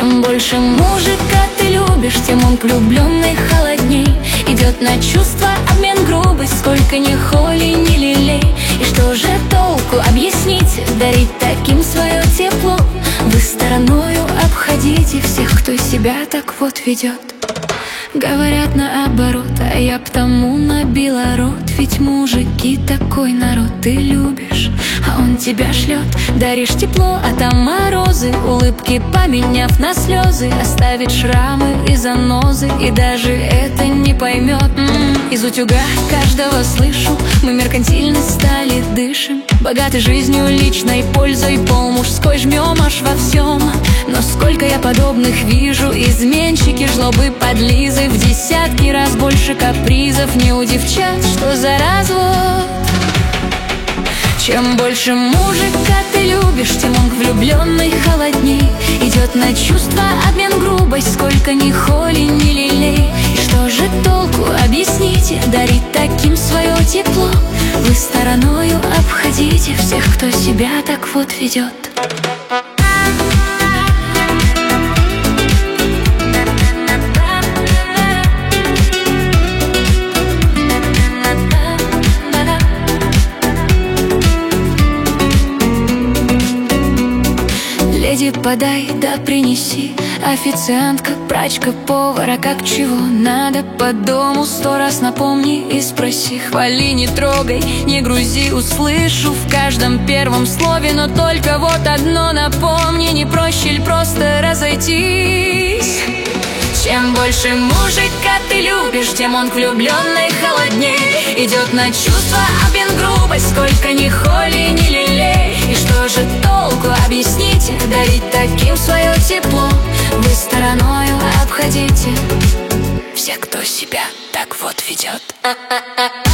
Чем больше мужика ты любишь, тем он к влюбленной холодней. Идет на чувства обмен грубость, сколько ни холи, ни лелей. И что же толку, объясните, дарить таким свое тепло? Вы стороною обходите всех, кто себя так вот ведет. Говорят наоборот, а я потому набила рот. Ведь мужики такой народ, ты любишь, а он тебя шлет. Даришь тепло, а там морозы, улыбки поменяв на слезы. Оставит шрамы и занозы, и даже это не поймет. Из утюга каждого слышу, мы меркантильно стали, дышим. Богаты жизнью, личной пользой, пол мужской жмем аж во всем. Но сколько я подобных вижу, изменщики, жлобы, подлизы. В десятки раз больше капризов не у девчат, что за развод. Чем больше мужика ты любишь, тем он к влюбленной холодней. Идет на чувства обмен грубость, сколько ни холи, ни лелей. И что же толку, объясните, дарить таким свое тепло? Вы стороною обходите всех, кто себя так вот ведет. Леди, подай, да принеси. Официантка, прачка, повара, как чего надо по дому, 100 раз напомни и спроси. Хвали, не трогай, не грузи, услышу в каждом первом слове. Но только вот одно напомни, не проще ли просто разойтись? Чем больше мужика ты любишь, тем он к влюбленной холодней. Идет на чувства обмен грубость, сколько ни холи, ни лелей. И что же толку, объясните, дарить таким свое тепло? Вы стороною обходите всех, кто себя так вот ведет.